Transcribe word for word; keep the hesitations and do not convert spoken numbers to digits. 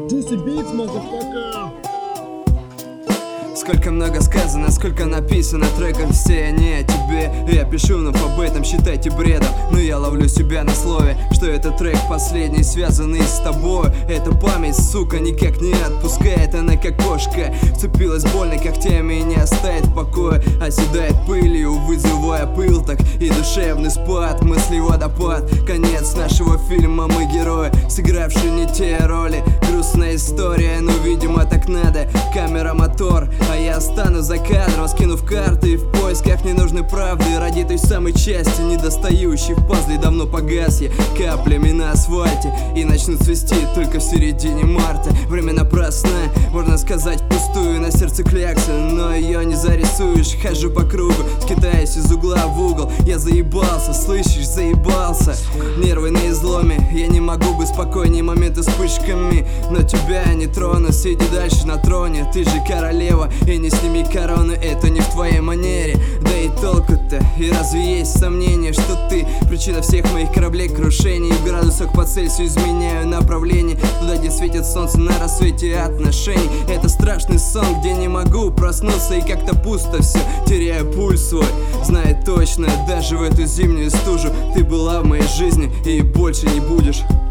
Juicy Beats, motherfucker. Сколько много сказано, сколько написано треков, все они о тебе. Я пишу, но об этом считайте бредом. Но я ловлю себя на слове, что этот трек последний, связанный с тобой. Эта память, сука, никак не отпускает. Она как кошка, вцепилась больно когтями и не оставит в покое. Оседает пылью, вызывая пыл так и душевный спад, мысли водопад. Конец нашего фильма, мы герои, сыгравшие не те роли. Грустная история, но видимо так надо. Камера, мотор, а я останусь за кадром, скинув карты в поисках ненужной правды. Ради той самой части, недостающей в пазле, давно погас я каплями на асфальте. И начнут свистеть только в середине марта. Время напрасное, можно сказать впустую. На сердце клякса, но ее не зарисуешь. Хожу по кругу, скитаясь из угла в угол. Я заебался, слышишь, заебался. Нервы на изломе, я не могу быть спокойней. Моменты с вспышками, но тебя не трону. Сиди дальше на троне, ты же королева. И не сними корону, это не в твоей манере. Да и толку-то, и разве есть сомнение, что ты причина всех моих кораблей крушений? В градусах по Цельсию изменяю направление туда, где светит солнце на рассвете отношений. Это страшный сон, где не могу проснуться, и как-то пусто все, теряю пульс свой. Знаю точно, даже в эту зимнюю стужу ты была в моей жизни и больше не будешь.